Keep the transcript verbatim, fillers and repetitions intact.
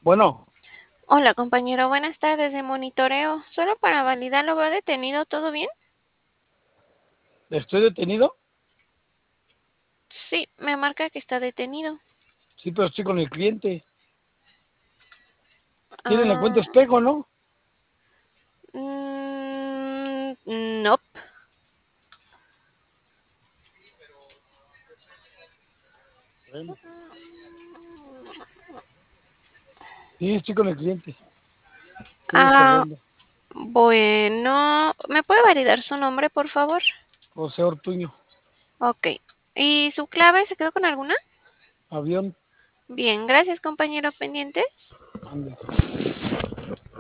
Bueno, Hola compañero, buenas tardes de monitoreo. Solo para validar, ¿lo veo detenido? ¿Todo bien? ¿estoy detenido? Sí, me marca que está detenido. Sí, pero estoy con el cliente. Tienen la cuenta Ah, espejo, ¿no? mm, no. Bueno, sí, estoy con el cliente. Estoy Ah, descargando. bueno, ¿me puede validar su nombre, por favor? José Ortuño, Ok. ¿Y su clave? ¿Se quedó con alguna? avión, Bien, gracias compañero. ¿Pendientes? ande.